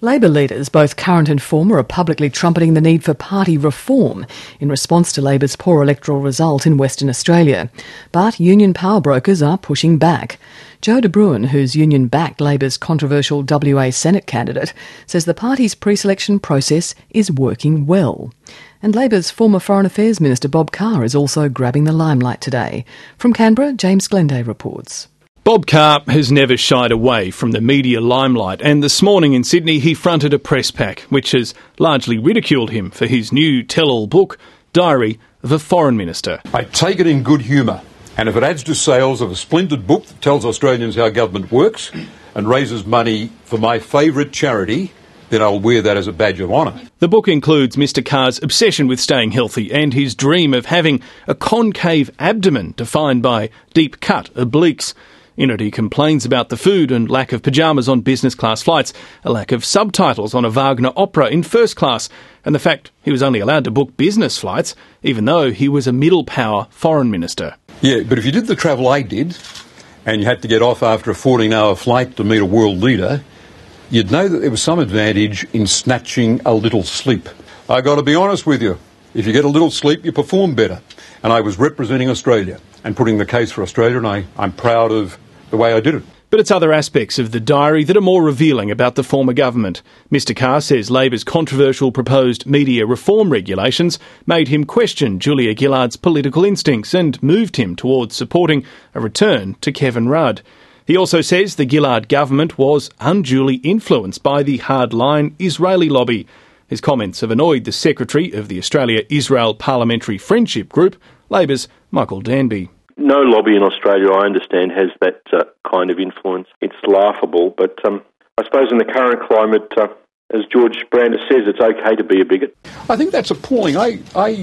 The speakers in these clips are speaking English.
Labor leaders, both current and former, are publicly trumpeting the need for party reform in response to Labor's poor electoral result in Western Australia. But union power brokers are pushing back. Joe de Bruin, whose union backed Labor's controversial WA Senate candidate, says the party's pre-selection process is working well. And Labor's former Foreign Affairs Minister Bob Carr is also grabbing the limelight today. From Canberra, James Glenday reports. Bob Carr has never shied away from the media limelight, and this morning in Sydney he fronted a press pack which has largely ridiculed him for his new tell-all book, Diary of a Foreign Minister. I take it in good humour, and if it adds to sales of a splendid book that tells Australians how government works and raises money for my favourite charity, then I'll wear that as a badge of honour. The book includes Mr Carr's obsession with staying healthy and his dream of having a concave abdomen defined by deep-cut obliques. In it, he complains about the food and lack of pyjamas on business class flights, a lack of subtitles on a Wagner opera in first class, and the fact he was only allowed to book business flights, even though he was a middle power foreign minister. Yeah, but if you did the travel I did, and you had to get off after a 14-hour flight to meet a world leader, you'd know that there was some advantage in snatching a little sleep. I got to be honest with you, if you get a little sleep, you perform better. And I was representing Australia and putting the case for Australia, and I'm proud of the way I did it. But it's other aspects of the diary that are more revealing about the former government. Mr Carr says Labor's controversial proposed media reform regulations made him question Julia Gillard's political instincts and moved him towards supporting a return to Kevin Rudd. He also says the Gillard government was unduly influenced by the hardline Israeli lobby. His comments have annoyed the Secretary of the Australia-Israel Parliamentary Friendship Group, Labor's Michael Danby. No lobby in Australia, I understand, has that kind of influence. It's laughable, but I suppose in the current climate, as George Brandis says, it's okay to be a bigot. I think that's appalling. I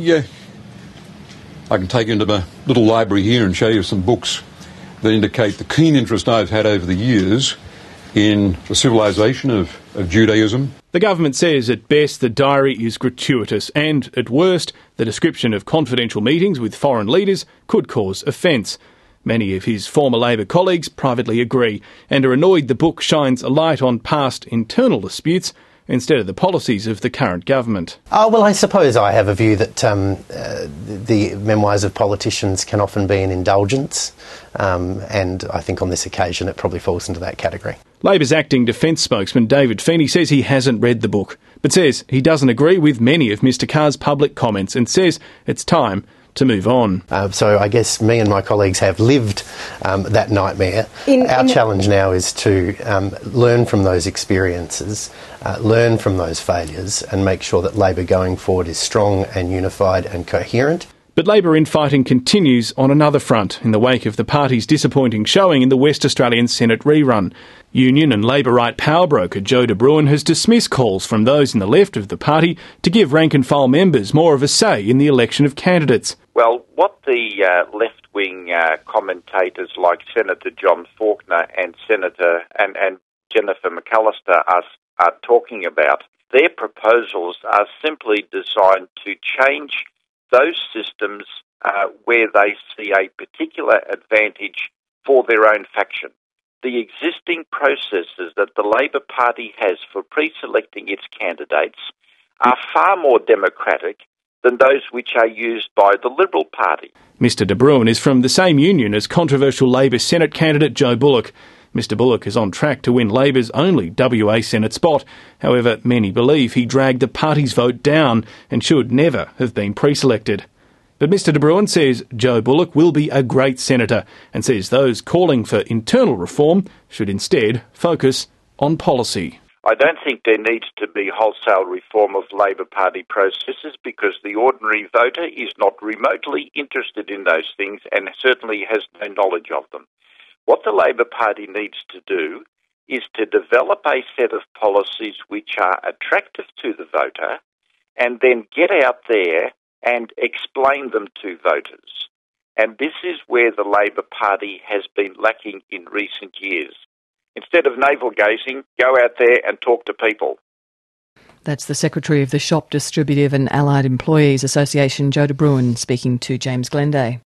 can take you into my little library here and show you some books that indicate the keen interest I've had over the years in the civilisation of Judaism. The government says at best the diary is gratuitous and at worst the description of confidential meetings with foreign leaders could cause offence. Many of his former Labor colleagues privately agree and are annoyed the book shines a light on past internal disputes instead of the policies of the current government. Well, I suppose I have a view that the memoirs of politicians can often be an indulgence, and I think on this occasion it probably falls into that category. Labor's acting defence spokesman David Feeney says he hasn't read the book, but says he doesn't agree with many of Mr Carr's public comments and says it's time to move on. So I guess me and my colleagues have lived that nightmare. Our challenge now is to learn from those experiences, learn from those failures and make sure that Labor going forward is strong and unified and coherent. But Labor infighting continues on another front in the wake of the party's disappointing showing in the West Australian Senate rerun. Union and Labor-right power broker Joe de Bruin has dismissed calls from those in the left of the party to give rank-and-file members more of a say in the election of candidates. Well, what the left-wing commentators like Senator John Faulkner and Senator and Jennifer McAllister are talking about, their proposals are simply designed to change those systems where they see a particular advantage for their own faction. The existing processes that the Labor Party has for pre-selecting its candidates are far more democratic than those which are used by the Liberal Party. Mr de Bruin is from the same union as controversial Labor Senate candidate Joe Bullock. Mr Bullock is on track to win Labor's only WA Senate spot. However, many believe he dragged the party's vote down and should never have been pre-selected. But Mr de Bruin says Joe Bullock will be a great senator and says those calling for internal reform should instead focus on policy. I don't think there needs to be wholesale reform of Labor Party processes because the ordinary voter is not remotely interested in those things and certainly has no knowledge of them. What the Labor Party needs to do is to develop a set of policies which are attractive to the voter and then get out there and explain them to voters. And this is where the Labor Party has been lacking in recent years. Instead of navel-gazing, go out there and talk to people. That's the Secretary of the Shop Distributive and Allied Employees Association, Joe de Bruin, speaking to James Glenday.